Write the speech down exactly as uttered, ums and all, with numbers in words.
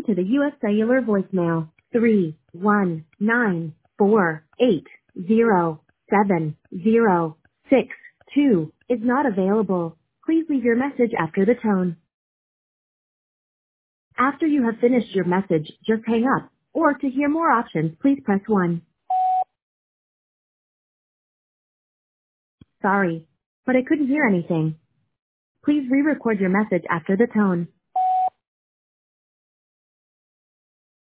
to the U S Cellular voicemail. three one nine four eight zero seven zero six two is not available. Please leave your message after the tone. After you have finished your message, just hang up. Or to hear more options, please press one. Sorry, but I couldn't hear anything. Please re-record your message after the tone.